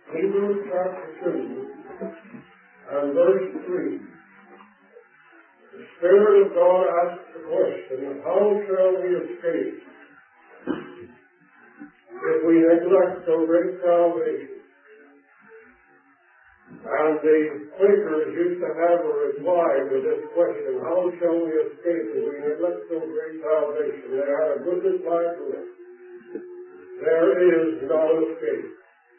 Hebrews chapter 2 and verse 3. The Spirit of God asks the question, how shall we escape if we neglect so great salvation? And the Quakers used to have a reply to this question, how shall we escape if we neglect so great salvation? They had a good reply to it. There is no escape.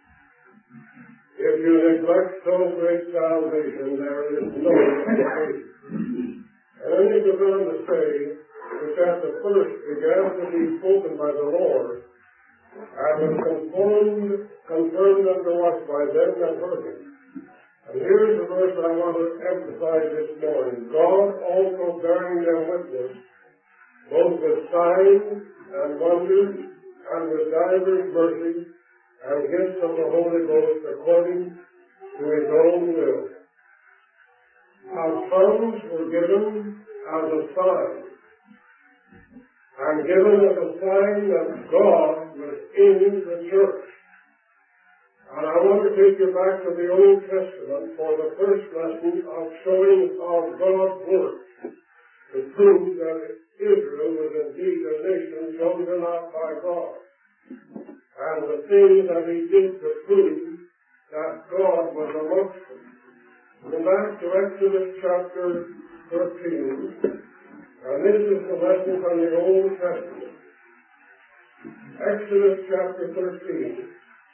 If you neglect so great salvation, there is no escape. And then he goes on to say, which at the first began to be spoken by the Lord, and was confirmed unto us by them that heard him. And here's the verse I want to emphasize this morning. God also bearing them witness, both with signs and wonders, and with divers mercies, and gifts of the Holy Ghost according to his own will. Our tongues were given as a sign, and given as a sign that God was in the church. And I want to take you back to the Old Testament for the first lesson of showing how God worked to prove that Israel was indeed a nation chosen out by God. And the things that he did to prove that God was amongst them. Go back to Exodus chapter 13, and this is the lesson from the Old Testament. Exodus chapter 13.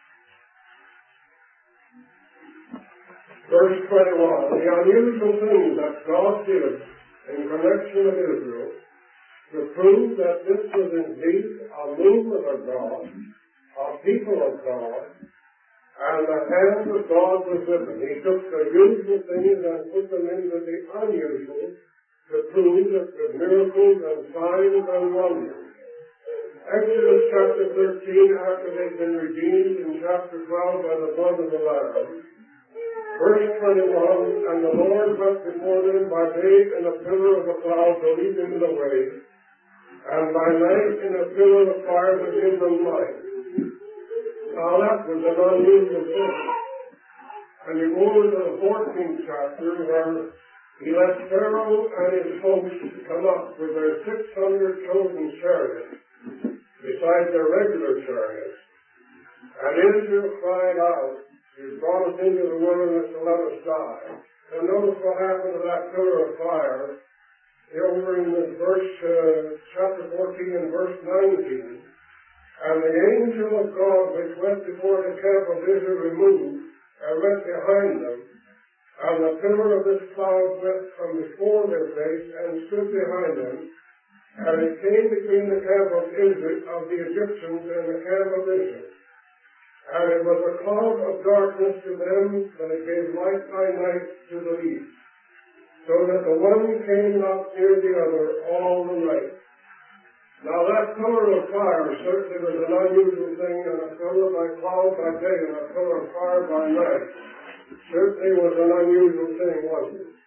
Verse 21, the unusual thing that God did in connection with Israel to prove that this was indeed a movement of God, a people of God, and the hand of God was with them. He took the usual things and put them into the unusual to prove that with miracles and signs and wonders. Exodus chapter 13, after they've been redeemed in chapter 12 by the blood of the Lamb, verse 21, and the Lord went before them by day in a pillar of a cloud to lead them the way, and by night in a pillar of fire to give them light. Now that was an unusual thing. And you go over to the 14th chapter where he let Pharaoh and his folks come up with their 600 chosen chariots, besides their regular chariots. And Israel cried out, "You brought us into the wilderness to let us die." And notice what happened to that pillar of fire over in the chapter 14 and verse 19. And the angel of God which went before the camp of Israel removed and went behind them. And the pillar of this cloud went from before their face and stood behind them. And it came between the camp of Israel, of the Egyptians, and the camp of Israel. And it was a cloud of darkness to them, but it gave light by night to the east, so that the one came not near the other all the night. Now that pillar of fire certainly was an unusual thing, and a pillar by cloud by day and a pillar of fire by night certainly was an unusual thing, wasn't it?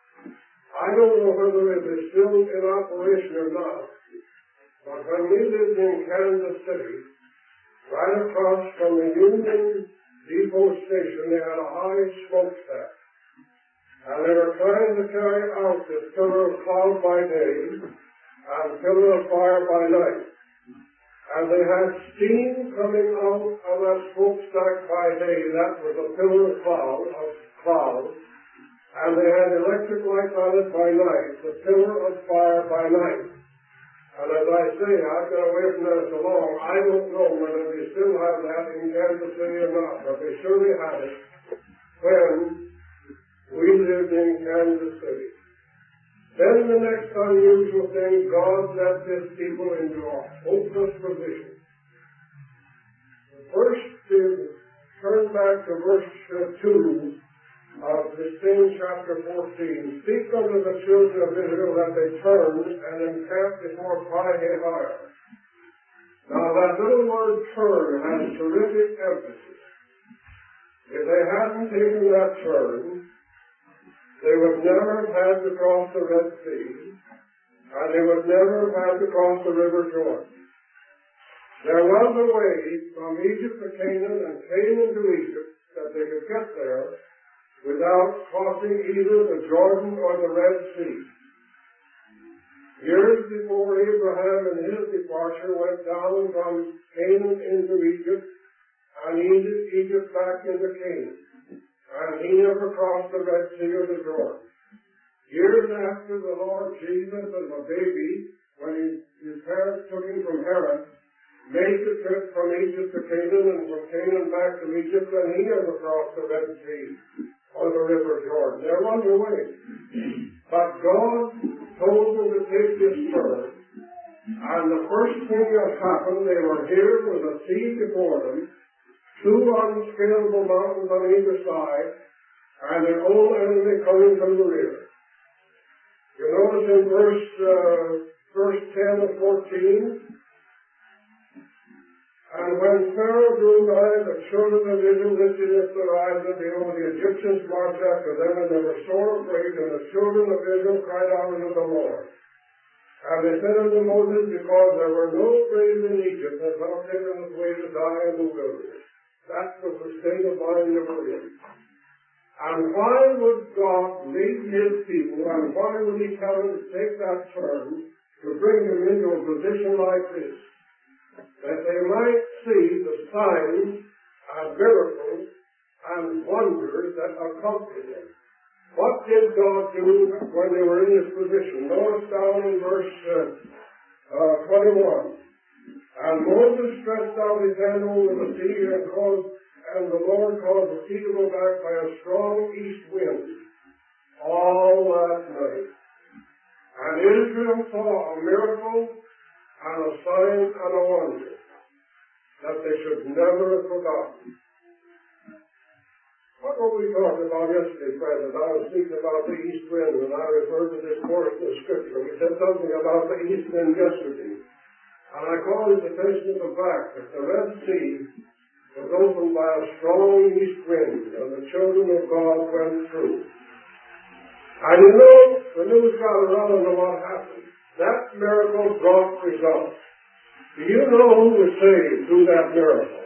I don't know whether it is still in operation or not, but when we lived in Kansas City, right across from the Union Depot station, they had a high smokestack. And they were trying to carry out this pillar of cloud by day and pillar of fire by night. And they had steam coming out of that smokestack by day. That was a pillar of cloud. And they had electric lights on it by night, the pillar of fire by night. And as I say, I've been away from that so long, I don't know whether they still have that in Kansas City or not, but they surely had it when we lived in Kansas City. Then the next unusual thing, God led this people into a hopeless position. First, turn back to verse 2 of the same chapter 14. Speak unto the children of Israel that they turn and encamp before Pi-hahiroth. Now that little word turn has terrific emphasis. If they hadn't taken that turn, they would never have had to cross the Red Sea, and they would never have had to cross the River Jordan. There was a way from Egypt to Canaan and Canaan to Egypt that get there without crossing either the Jordan or the Red Sea. Years before Abraham and his departure went down from Canaan into Egypt, and Egypt back into Canaan. And he never crossed the Red Sea or the Jordan. Years after the Lord Jesus as a baby, when his parents took him from Haran, made the trip from Egypt to Canaan and from Canaan back to Egypt, and he never crossed the Red Sea or the River Jordan. They're on their way. But God told them to take this turn, and the first thing that happened, they were here with a sea before them, two unscalable mountains on either side, and their own enemy coming from the rear. You notice in verse 10 of 14, and when Pharaoh drew nigh, the children of Israel lifted up their eyes, and behold, the Egyptians marched after them, and they were sore afraid, and the children of Israel cried out unto the Lord. And they said unto Moses, because there were no graves in Egypt, hast thou taken us away to die in the wilderness. That was the state of mind they were in. And why would God lead his people, and why would he tell them to take that turn to bring them into a position like this? That they might see the signs and miracles and wonders that accompany them. What did God do when they were in this position? Notice down in verse 21. And Moses stretched out his hand over the sea, and the Lord caused the sea to go back by a strong east wind all that night. And Israel saw a miracle and a sign and a wonder that they should never have forgotten. What were we talking about yesterday, President? I was speaking about the east wind, and I referred to this portion of Scripture. We said something about the east wind yesterday. And I called his attention to the fact that the Red Sea was opened by a strong east wind, and the children of God went through. And you know, the news got around and what happened. That miracle brought results. Do you know who was saved through that miracle?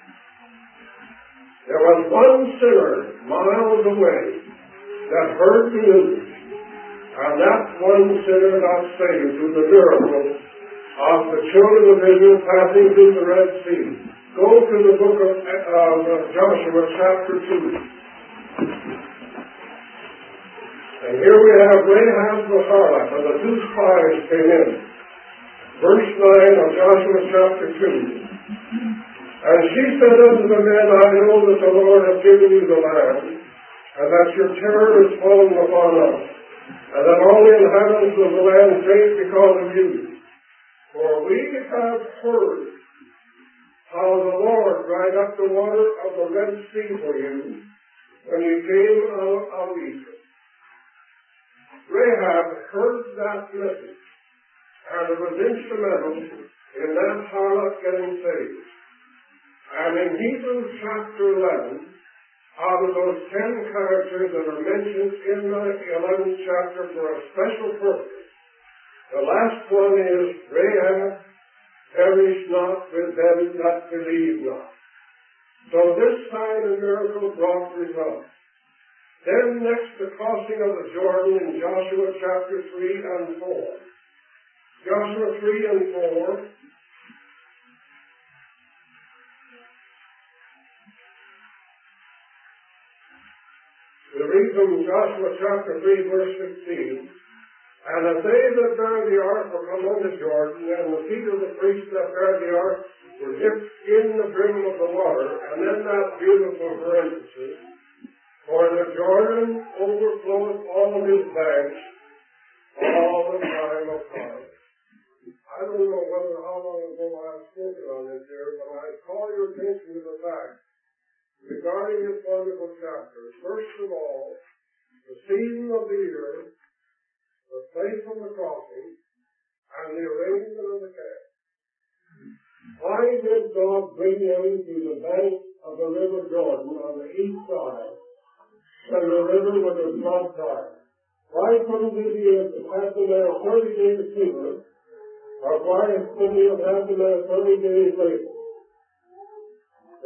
There was one sinner miles away that heard the news, and that one sinner got saved through the miracle of the children of Israel passing through the Red Sea. Go to the book of Joshua, chapter 2. And here we have Rahab the harlot, and the two spies came in. Verse 9 of Joshua chapter 2. And she said unto the men, I know that the Lord hath given you the land, and that your terror is fallen upon us, and that all the inhabitants of the land faint because of you. For we have heard how the Lord dried up the water of the Red Sea for you when you came out of Egypt. Rahab heard that message, and it was instrumental in that harlot getting saved. And in Hebrews chapter 11, out of those 10 characters that are mentioned in the 11th chapter for a special purpose, the last one is Rahab, perish not with them that believe not. So this sign and miracle brought results. Then next, the crossing of the Jordan in Joshua chapter 3 and 4. Joshua 3 and 4. We read from Joshua chapter 3, verse 15. And as they that bear the ark were come unto Jordan, and the feet of the priests that bear the ark were dipped in the brim of the water, and then that beautiful parenthesis, for the Jordan overfloweth all of his banks all the time of harvest. I don't know how long ago I've spoken on this here, but I call your attention to the fact regarding this wonderful chapter. First of all, the season of the year, the place of the crossing, and the arrangement of the camp. Why did God bring them to the bank of the river Jordan on the east side when the river was a flood tide? Why couldn't he have had them there 30 days sooner, or why couldn't he have had them there 30 days later?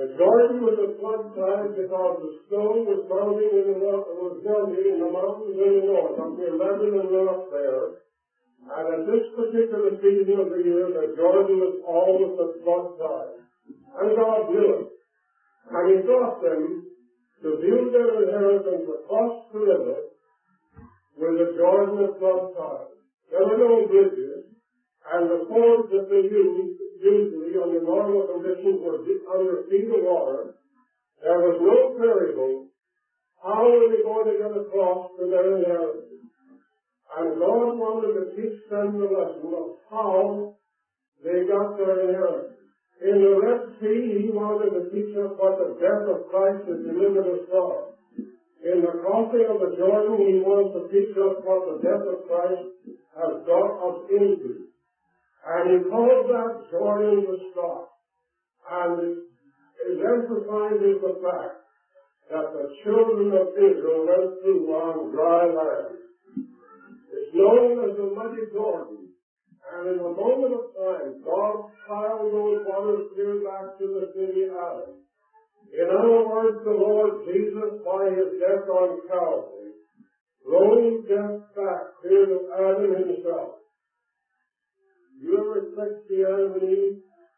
The Jordan was a flood tide because the snow was melting in the mountains in the north, up near Lebanon and up there. And at this particular season of the year, the Jordan was always at flood tide. And God knew it. And He taught them to build their inheritance across the river with the Jordan at flood tide. There were no bridges, and the fords that they used usually under normal conditions were under feet of water. There was no ferry boat. How were they going to get across to their inheritance? And God wanted to teach them the lesson of how they got their inheritance. In the Red Sea, He wanted to teach us what the death of Christ has delivered us from. In the crossing of the Jordan, He wants to teach us what the death of Christ has brought us into. And He called that Jordan the Stop. And it emphasizes the fact that the children of Israel went through on dry land. It's known as the Muddy Jordan. And in a moment of time, God piled those waters clear back to the city of Adam. In other words, the Lord Jesus, by His death on Calvary, rolled death back clear to Adam himself. You ever expect the Adam and Eve?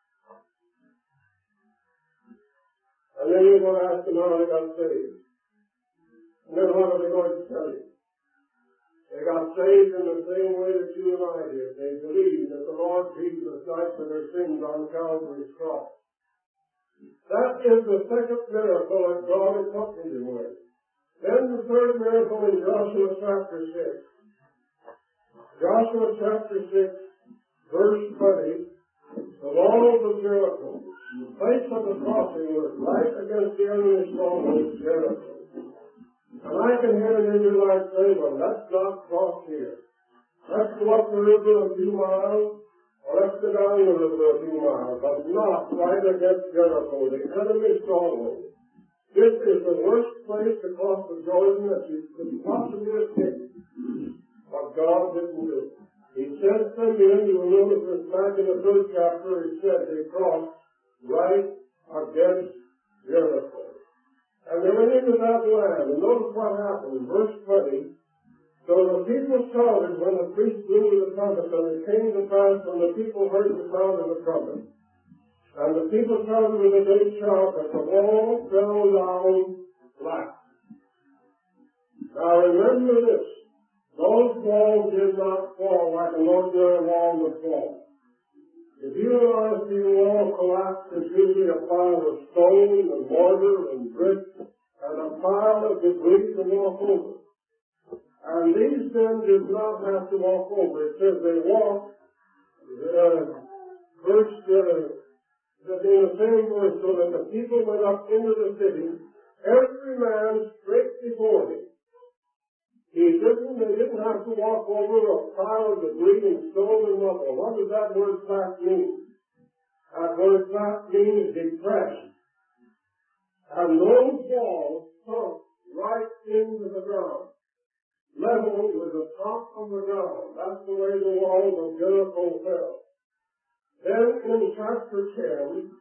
And then you're going to ask them how they got saved. And then what are they going to tell you? They got saved in the same way that you and I did. They believed that the Lord Jesus died for their sins on Calvary's cross. That is the second miracle that God accompanied Him with. Then the third miracle in Joshua chapter 6. Joshua chapter 6. Verse 20, the walls of Jericho. The place of the crossing was right against the enemy's stronghold, Jericho. And I can hear an Israelite say, well, let's not cross here. Let's go up the river a few miles, or let's go down the river a few miles, but not right against Jericho, the enemy's stronghold. This is the worst place to cross the Jordan that you could possibly escape. But God didn't do it. He sent them in, you will notice this back in the third chapter, He said they crossed right against Jericho. And they went into that land, and notice what happened in verse 20. So the people shouted when the priest blew the trumpet, and it came to pass when the people heard the sound of the trumpet. And the people shouted with a great shout that the wall fell down flat. Now remember this. Those walls did not fall like an ordinary wall would fall. If you and I see a wall collapse, it's usually a pile of stone and mortar and brick and a pile of debris to walk over. And these men did not have to walk over. It says they walked, first, in the same verse, so that the people went up into the city, every man straight before him. They didn't have to walk over a pile of debris and stone and rubble. What does that word flat mean? That word flat means depressed. And those walls sunk right into the ground, level with the top of the ground. That's the way the walls of Jericho fell. Then in chapter 10,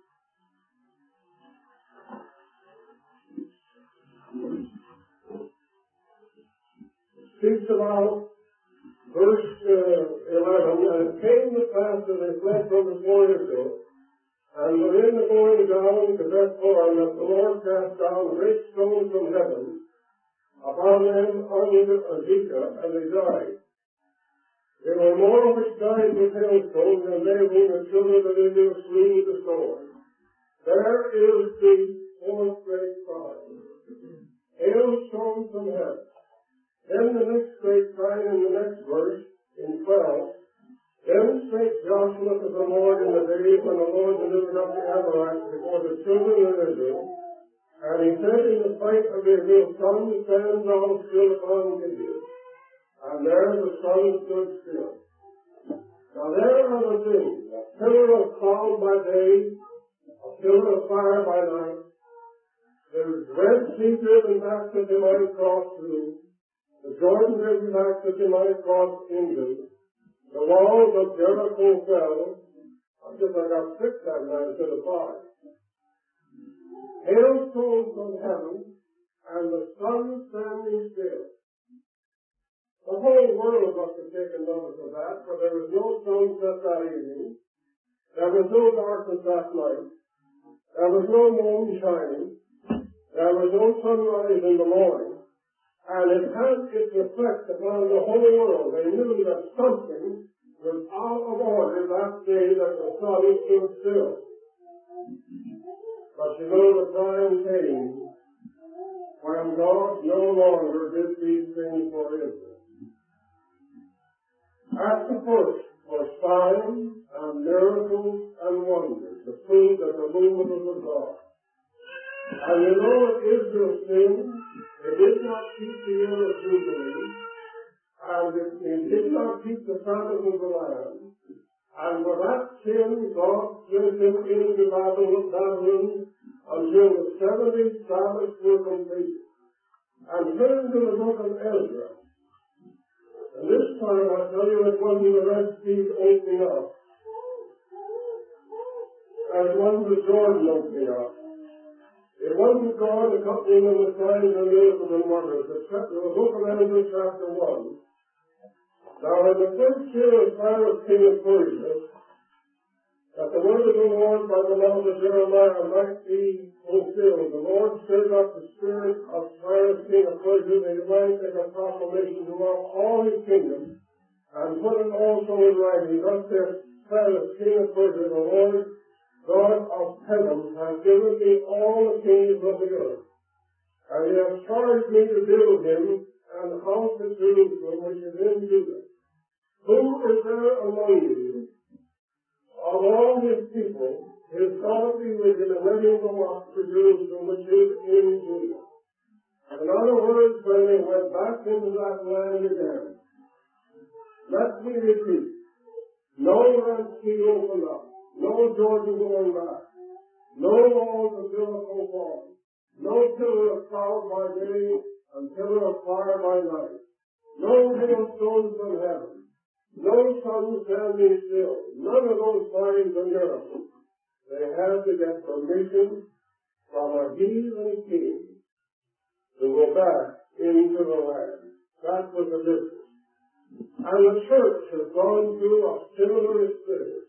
speaks about verse 11, and it came to pass as they fled from before Israel, and were in the going down to Bethhoron, that the Lord cast down great stones from heaven upon them under Azekah, and they died. There were more which died with hailstones than they whom the children of Israel slew with the sword. There is the fourth great sign. Hailstones from heaven. Then the next great sign in the next verse, in 12, then spake Joshua to the Lord in the days when the Lord delivered up the Amorites before the children of Israel, and He said in the sight of Israel, sun, stand thou still upon Gibeon. And there the sun stood still. Now there are the things, a pillar of cloud by day, a pillar of fire by night, the Red Sea driven back that they might cross through, the Jordan River back that they might cross into, the walls of Jericho fell. I guess I got 6 that night instead of 5. hailstones from heaven, and the sun standing still. The whole world must have taken notice of that, for there was no sunset that evening. There was no darkness that night. There was no moon shining. There was no sunrise in the morning. And it had its effect upon the whole world. They knew that something was out of order that day that the sun stood still. But you know the time came when God no longer did these things for Israel. At the first were signs and miracles and wonders to prove that the movement was of God. And you know that Israel sinned. It did not keep the year of Jubilee, and it did not keep the Sabbath of the Lamb. And for that sin, God sent him into Babylon until the 70 Sabbaths were completed. And turn to the book of Ezra. And this time, I tell you, it wasn't the Red Sea opening up. And it wasn't the Jordan opening up. It wasn't God accompanying them with signs and miracles and wonders, except in the book of Ezra chapter 1. Now in the first year of Cyrus king of Persia, that the word of the Lord by the mouth of Jeremiah might be fulfilled, the Lord stirred up the spirit of Cyrus king of Persia that he might make a proclamation throughout all his kingdom, and put it also in writing. Thus saith Cyrus king of Persia, the Lord God of heaven has given me all the kings of the earth, and he has charged me to build him an house at Jerusalem, which is in Judah. Who is there among you, of all his people, his God be with him, and let him go up to Jerusalem, which is in Judah? In other words, when they went back into that land again, let me repeat, no Red Sea opened up. No Jordan going back. No walls of Jericho falling. No pillar of cloud by day and pillar of fire by night. No hailstones from heaven. No sun standing still. None of those signs and miracles. They had to get permission from a heathen king to go back into the land. That was the difference. And the church has gone through a similar experience.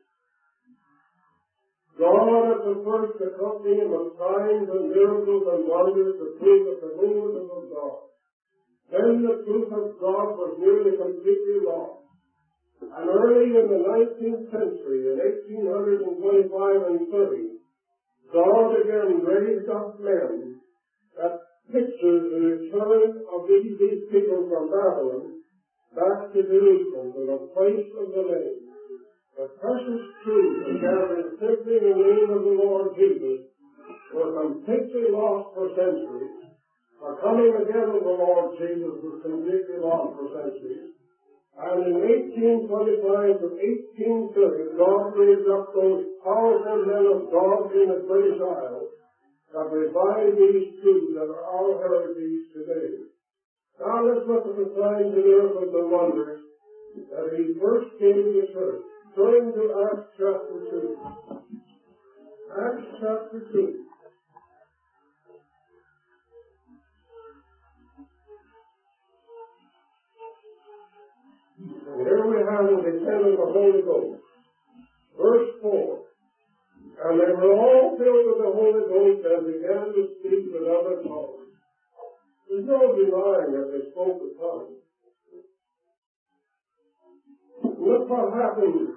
God at the first accompanied with signs and miracles and wonders to prove that the movement was of God. Then the truth of God was nearly completely lost. And early in the 19th century, in 1825 and 30, God again raised up men that pictured the return of these people from Babylon back to Jerusalem, to the place of the name. The precious truths of gathering simply in the name of the Lord Jesus were completely lost for centuries. The coming again of the Lord Jesus was completely lost for centuries. And in 1825 to 1830, God raised up those powerful men of God in the British Isles that revived these truths that are our heritage today. Now let's look at the signs and miracles and wonders that he first gave to the church. Turn to Acts chapter 2. Acts chapter 2. And here we have the descent of the Holy Ghost. Verse 4. And they were all filled with the Holy Ghost and began to speak with other tongues. There's no denying that they spoke with tongues. Look what happened.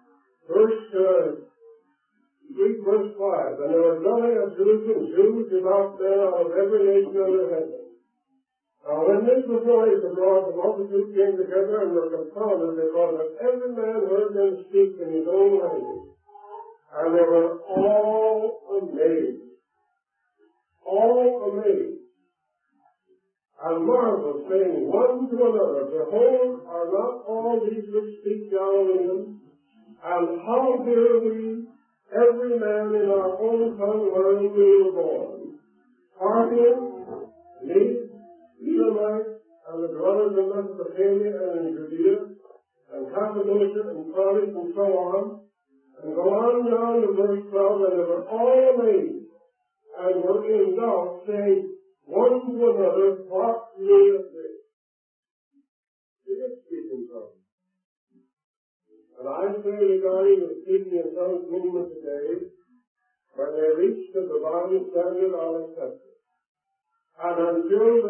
Read verse 5. And there were dwelling at Jerusalem Jews devout men out of every nation under heaven. Now when this was noised abroad, the multitude came together and were confounded, because that every man heard them speak in his own language. And they were all amazed. All amazed. And marveled, saying one to another, Behold, are not all these which speak Galileans? And how hear we every man in our own tongue wherein we were born? Parthians, Medes, Elamites, and the dwellers in Mesopotamia and in Judea, and Cappadocia, and Pontus, and so on. And go on down to verse 12, and they were all amazed, and were in doubt, saying one to another, what meaneth this? They did speak in tongues. And I say regarding the speaking in tongues movement today, when they reach the divine standard, I'll accept it. And until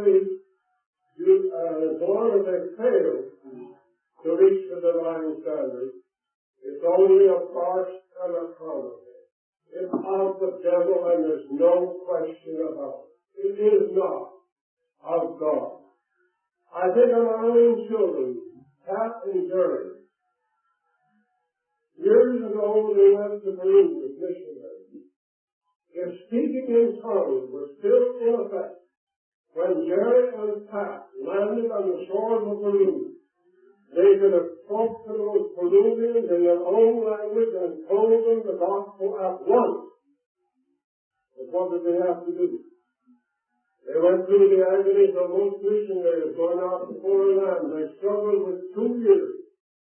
as long as they fail to reach the divine standard, it's only a farce and a comedy. It's of the devil, and there's no question about it. It is not of God. I think of my own children, Pat and Jerry. Years ago, they went to Peru with missionaries. If speaking in tongues was still in effect when Jerry and Pat landed on the shores of Peru, they could have spoken to those Peruvians in their own language and told them the gospel at once. But what did they have to do? They went through the agonies of most missionaries going out to foreign lands. They struggled for 2 years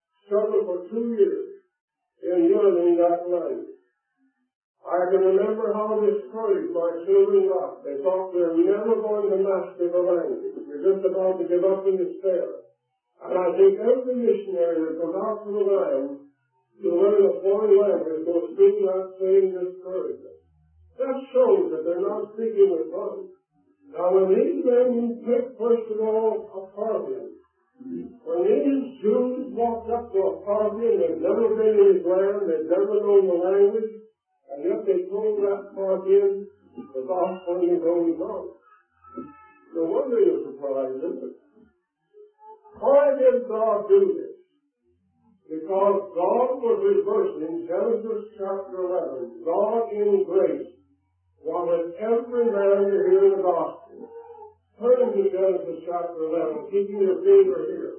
in learning that language. I can remember how discouraged my children got. They thought they were never going to master the language. They're just about to give up in despair. And I think every missionary that goes out to the land to learn a foreign language goes through that same discouragement. That shows that they're not speaking with tongues. Now, when these men picked, first of all, a Parthian, when these Jews walked up to a Parthian, they'd never been in his land, they'd never known the language, and yet they told that Parthian the gospel in his own tongue. No wonder you're surprised, isn't it? Why did God do this? Because God was reversing Genesis chapter 11. God in grace wanted every man to hear the gospel. Turn to Genesis chapter 11, keeping your finger here.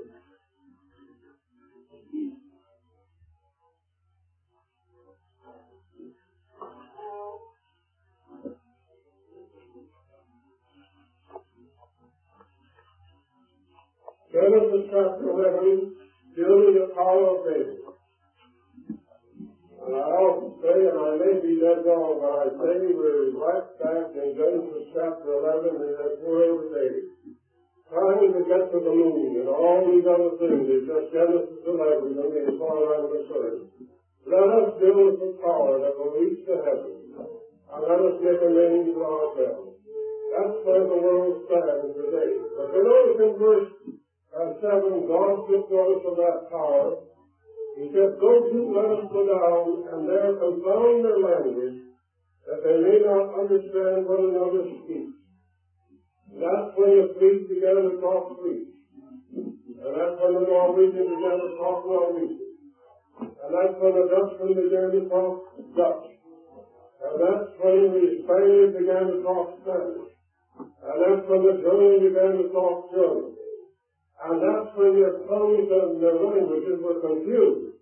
Genesis chapter 11, dealing with the power of David. And I often say, and I may be dead wrong, but I say we're right back in Genesis chapter 11 in that world of David. Trying to get to the moon and all these other things is just Genesis 11 to me as far as I'm concerned. Let us build the tower that will reach the heavens, and let us make a name for ourselves. That's where the world stands today. But you notice in verse 7, God took notice of that tower. He said, go to, let us go down, and there confound their language, that they may not understand one another's speech. And that's when the Greeks began to talk Greek. And that's when the Norwegians began to talk Norwegian. And that's when the Dutchmen began to talk Dutch. And that's when the Spaniards began to talk Spanish. And that's when the Germans began to talk German. And that's when their tongues and their languages were confused.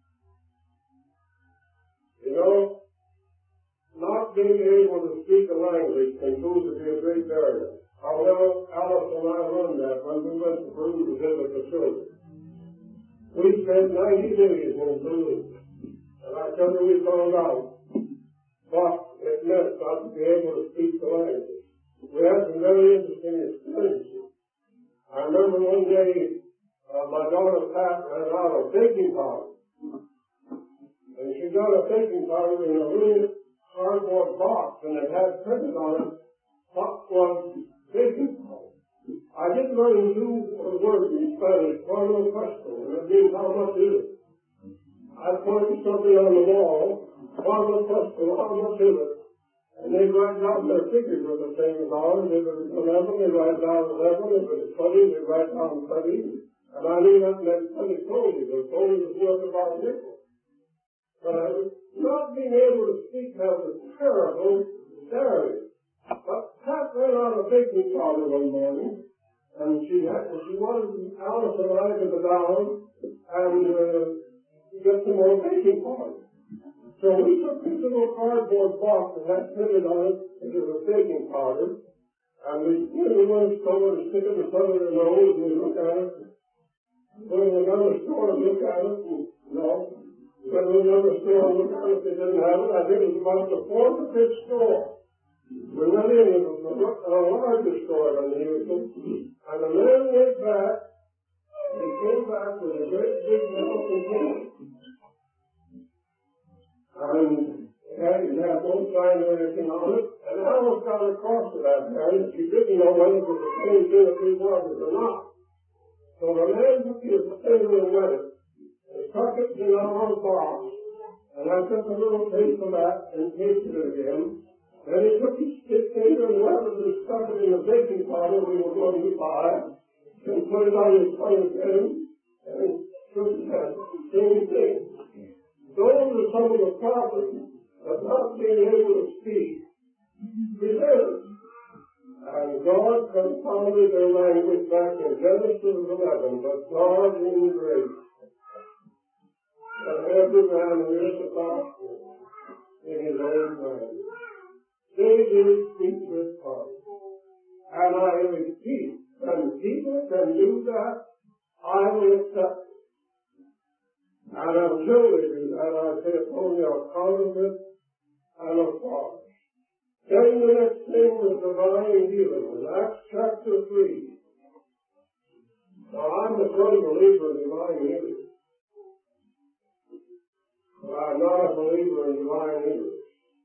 You know, not being able to speak a language can prove to be a great barrier. How well Alice and I learned that when we went to Peru to visit the children. We spent 90 days in Peru. And I tell you, we found out what it meant not to be able to speak the language. We had some very interesting experiences. I remember one day, my daughter Pat ran out of baking powder. And she got a baking powder in a little cardboard box, and it had printed on it what was baking powder. I didn't learn two words in Spanish, cuando cuesta, and it means how much is it. I pointed something on the wall, cuando cuesta, how much is it. And they write down their figures were the same as ours. If it was 11, they write down 11. If it was 20, they write down 20. And I knew that meant 20 soldiers. The soldiers was worth about a nickel. Not being able to speak has a terrible barrier. But Pat ran out of baking powder one morning, and she wanted Alice and I to go down and get some more baking powder. So we took this little cardboard box that had printed on it that it was baking powder, and we went to one store and stick it in front of their nose, and we look at it. Went to another store and look at it, and no. Went to another store and look at it, they didn't have it. I think it was about the fourth or fifth store We went in a larger store than Houston, and the man went back, and came back with a great big metal container. And it had no sign or anything on it, and Alice got across to that man. She didn't know whether it was the same thing that we wanted or not. So the man took his finger and wet it, and stuck it in our box, and I took a little taste of that and tasted it again. Then he took his finger and wet it and stuck it in the baking powder we were going to buy, and put it on his tongue again, and shook his head. Same thing. Those are some of the problems of not being able to speak preserved. And God confounded their language back in Genesis 11, but God in grace. And every man hears the gospel in his own mind. They did speak with God. And I repeat, when people can do that, I will accept it. And until they do that, I say it's only a counterfeit and a farce. Then the next thing was divine healing in Acts chapter 3. Now, I'm a firm believer in divine healing. But I'm not a believer in divine healing.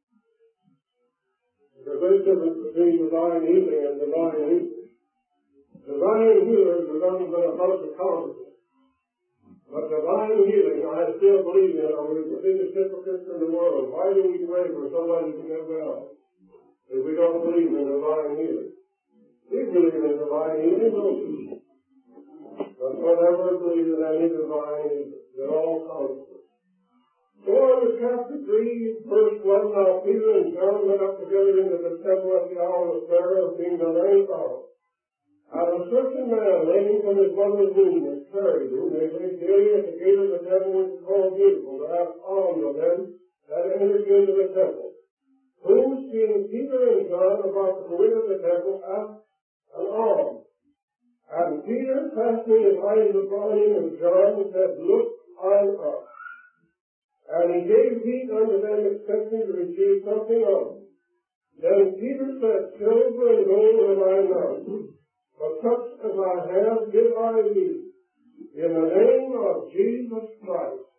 There's a great difference between divine healing and divine healing. Divine healers are nothing but a bunch of counterfeits. But divine healing, I still believe in. We're the biggest hypocrites in the world. Why do we pray for somebody to get well if we don't believe in divine healing? We believe in divine healing, don't we? But whatever believes in any divine healing, they're all counterfeits. Go on to chapter 3, verse 1. Now Peter and John went up together into the temple at the hour of prayer, being the ninth hour. And a certain man, laying from his mother's womb, was carried, whom they laid daily at the gate of the temple, which is called Beautiful, to ask alms of them that entered into the temple. Who, seeing Peter and John about to go into the temple, asked an alms. And Peter, casting his eyes upon him and John, said, Look on us. And he gave heed unto them, expecting to receive something of them. Then Peter said, Silver and gold have I none, but such as I have give I thee. In the name of Jesus Christ,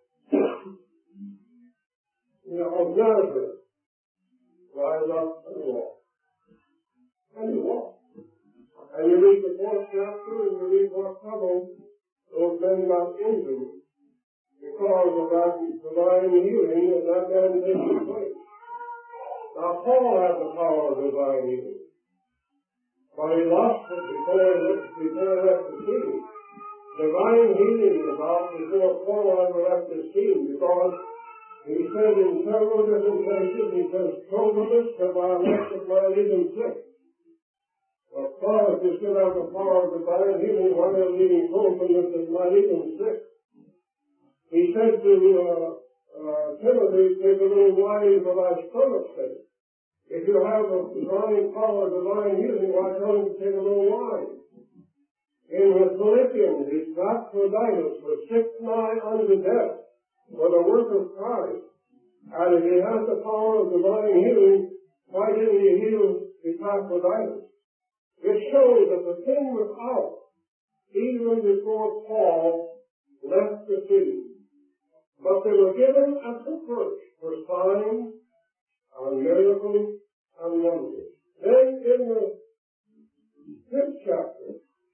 of Nazareth, rise up and walk. And he walked. And you read the 4th chapter, and you read what trouble those men got into because of that divine healing and that man taking place. Now, Paul had the power of divine healing, but he lost it before he left the scene. Divine healing was out before Paul ever left the scene, because he said in several different places, he says, Trophimus have I left of my leaving sick. Well, Paul, if you still have the power of divine healing, why are you leaving Trophimus of my leaving sick? He said to Timothy, take a little wine for thy stomach's sake. If you have a divine power, divine healing, why tell him to take a little wine? In the Philippians, Epaphroditus was sick nigh unto death for the work of Christ. And if he has the power of divine healing, why didn't he heal Epaphroditus? It shows that the thing was out even before Paul left the city. But they were given at the first for signs and miracles and wonders. Then in the 5th chapter,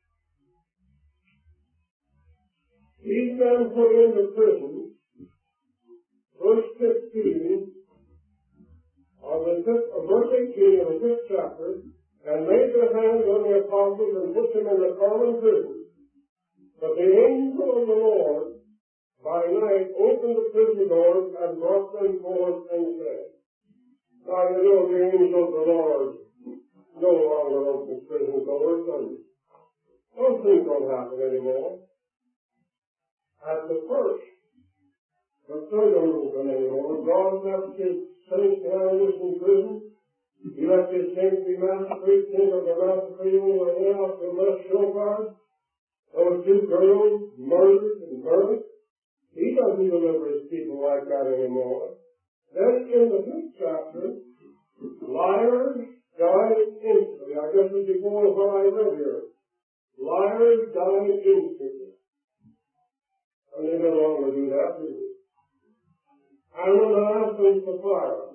these men put into prison, verse 15 of verse 18 of the 5th chapter, and laid their hands on the apostles and put them in the common prison. But the angel of the Lord by night opened the prison doors and brought them forth and said, now you know the angel of the Lord no longer opens prison doors, and those things don't happen anymore. At the first, but they don't open anymore. God left his saints behind us in prison. He left his saints be massacred. Think of the massacre over the house of Les Chopard. Those 2 girls murdered and burned. He doesn't deliver his people like that anymore. Then in the 5th chapter, liars died instantly. I guess it's before when I live here. Liars die instantly. And they no longer do that, do they? And the last is the fire.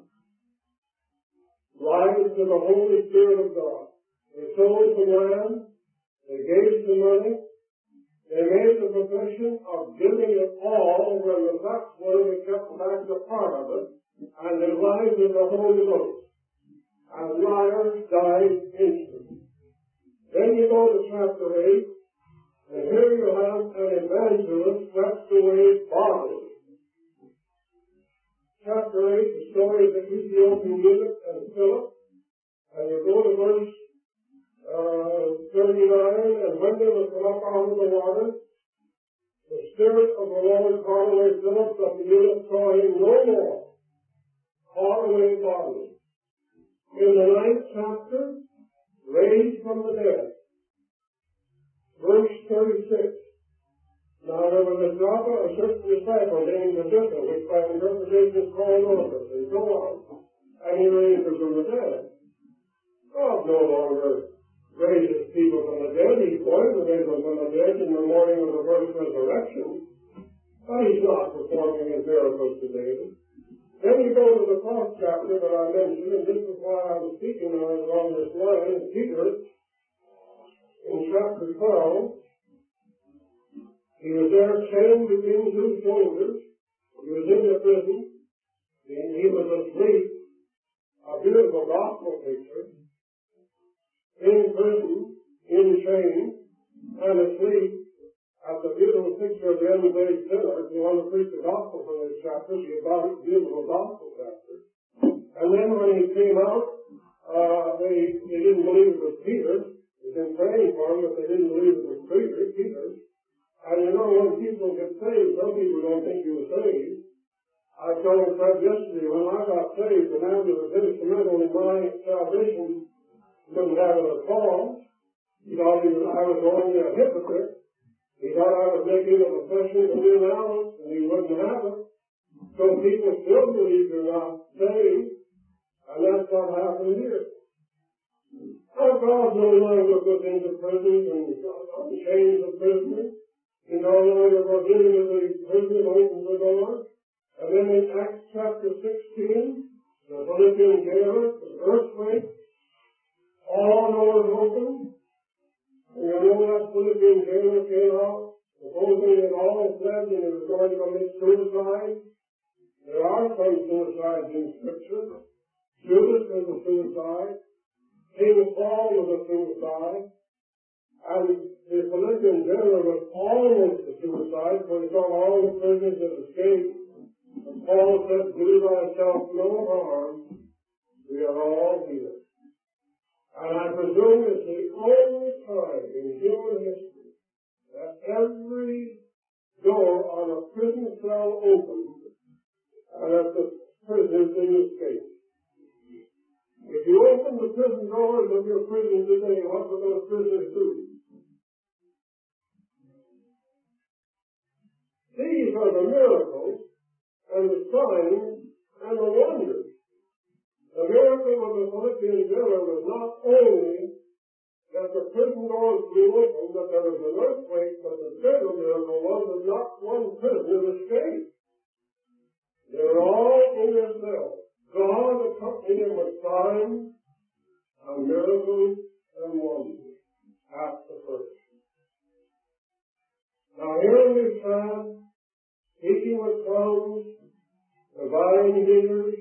Lies to the Holy Spirit of God. They sold some land, they gave some money, they made the profession of giving it all when the facts were they kept back a part of it, and they lied to the Holy Ghost. And liars died instantly. Then you go to chapter 8, and here you have an evangelist swept away bodily. Chapter 8, the story of the Ethiopian eunuch and Philip, and you go to verse 39, and when they were come up out of the water, the Spirit of the Lord caught away Philip, but the eunuch saw him no more, caught away bodily. In the 9th chapter, raised from the dead. Verse 36. Now there was a certain disciple named Tabitha, which by interpretation is called Dorcas, and so on. And he raised her from the dead. God no longer raises people from the dead. He's going to raise them from the dead in the morning of the first resurrection. But he's not performing his miracles today. Then you go to the 4th chapter that I mentioned, and this is why I was speaking along this line. Peter, in chapter 12, he was there chained between two soldiers. He was in the prison. He was asleep. A beautiful gospel picture. In prison, in chains, and asleep. That's a beautiful picture of the end-of-day sinner. If you want to preach the gospel from this chapter, it's a beautiful gospel chapter. And then when he came out, they didn't believe it was Peter. They've been praying for him, but they didn't believe it was Peter. And you know, when people get saved, some people don't think you were saved. I told Fred yesterday, when I got saved, the man that was instrumental in my salvation wouldn't have it at all. He thought I was only a hypocrite. He thought I was making a profession to win out, and he wouldn't have it. So people still believe you're not saved, and that's what happened here. Our God no longer goes into prisons and chains the prisoners. He no longer goes into the prison, opens the door. And then in Acts chapter 16, the Philippian jailer, the earthquake, all doors open. And you know that Philippian jailer came out, supposing that all fled and he was going to commit suicide. There are some suicides in Scripture. Judas was a suicide. King Paul was a suicide. And the Philippian jailer was almost a suicide, for he saw all the prisoners that escaped. And Paul said, do thyself no harm. We are all here. And I presume it's the only time in human history that every door on a prison cell opened and that the prisoners didn't escape. If you open the prison doors of your prison today, what will those prisoners do? These are the miracles and the signs and the wonders. The miracle of the Philippian jailer was not only that the prison doors flew open, that there was an earthquake, but the greater miracle was that not one prisoner escaped. They were all in their cells. God accompanied them with signs and miracles and wonders at the first. Now here we stand, speaking with tongues, divine healers,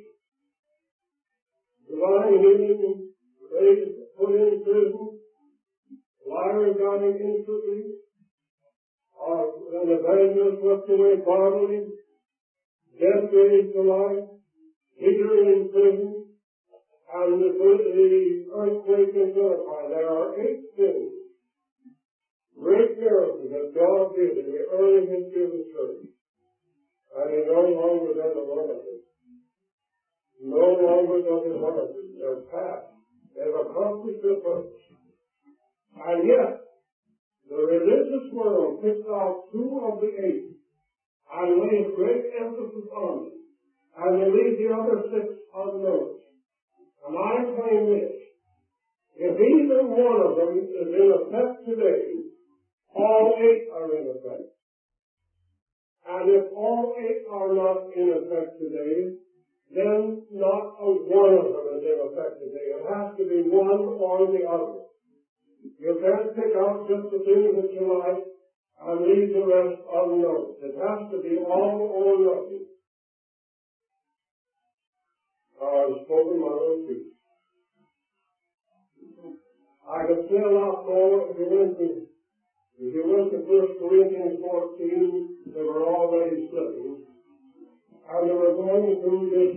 divine healing, raised, put in prison, liars dying instantly, an evangelist swept away bodily, death raised to life, Peter in prison, and the earthquake in Philippi. There are 8 things, great miracles that God did in the early history of the church, and He no longer does a one of them. No longer does a one of them. They're past. They've accomplished their purpose. And yet, the religious world picks out 2 of the 8 and lays great emphasis on them, and they leave the other 6 unnoticed. And I claim this, If even one of them is in effect today, all 8 are in effect. And if all 8 are not in effect today, then not one of them is in effect today. It has to be one or the other. You can't pick out just the things that you like and leave the rest unknown. It has to be all or nothing. I've spoken my own truth. I could say a lot more if you went to 1 Corinthians 14, they were already slipping. And they were going through this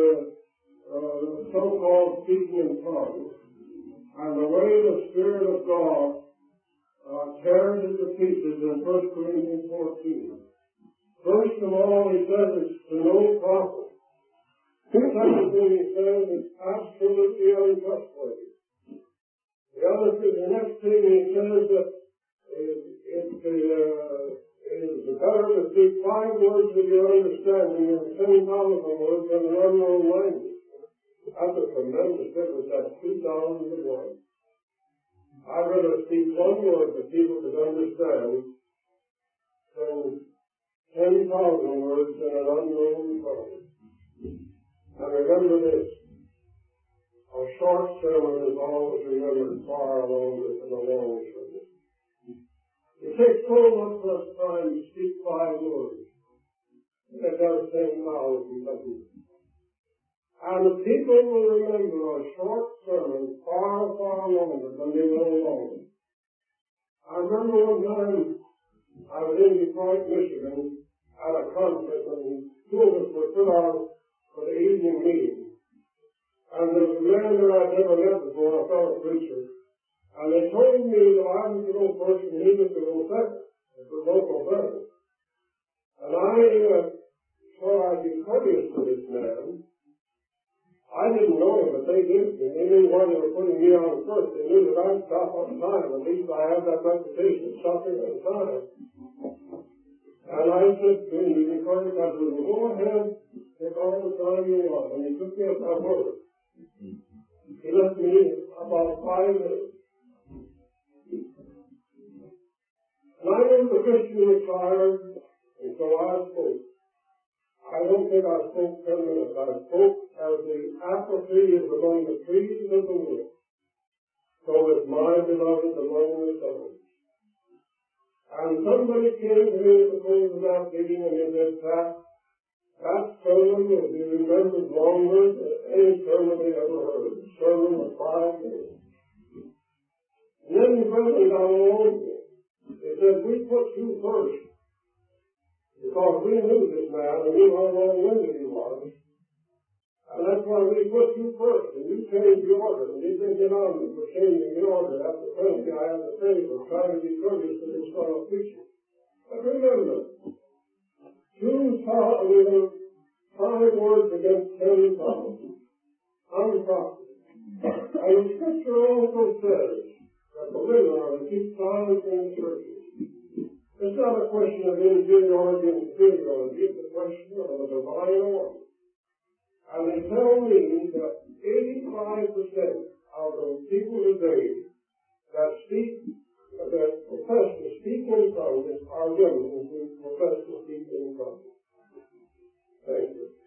so-called speaking in tongues. And the way the Spirit of God tears it to pieces in 1 Corinthians 14. First of all, he says it's to no profit. The second thing he says is absolutely untrustworthy. The next thing he says that it is better to speak 5 words with your understanding than 10,000 words in an unknown language. That's a tremendous difference. That's 2,000 to 1. I'd rather speak 1 word that people could understand than 10,000 words in an unknown tongue. And remember this, a short sermon is always remembered far longer than a long sermon. It takes so much less time to speak 5 words than it does 10,000 something. And the people will remember a short sermon far, far longer than they will a long. I remember one time I was in Detroit, Michigan at a conference, and 2 of us were put out for the evening meeting. And there was a man that I'd never met before, a fellow preacher. And they told me that I was to go first and he was to go second. It was local president. And I thought I'd be courteous to this man. I didn't know him, but they did. And they knew why they were putting me on first. They knew that I'd stop on time. At least I had that reputation of stopping on time. And I said to him, you be courteous, I said, well, go ahead, take all the time you want. And he took me at my word. He left me about 5 minutes. And I knew the Christian was tired, and so I spoke. I don't think I spoke 10 minutes. I spoke as the apple tree is among the trees of the wood. So is my beloved among the stones. And somebody came to me at the close of that meeting and he said, Pat, that sermon will be remembered longer than any sermon they ever heard. The sermon of 5 minutes. And then the president got along with me. He said, we put you first. Because we knew this man and knew how long-winded he was. And that's why we put you first. And you changed the order. And you didn't get on me for changing the order. That's the thing I had to say for trying to be courteous to this fellow preacher. But remember, 5 words against 10,000. Unprofitable. And the scripture also says that the women are to keep silence in the churches. It's not a question of inferiority and superiority. It's a question of a divine order. And they tell me that 85% of the people today that profess to speak in tongues are women who profess to speak in tongues. Thank you.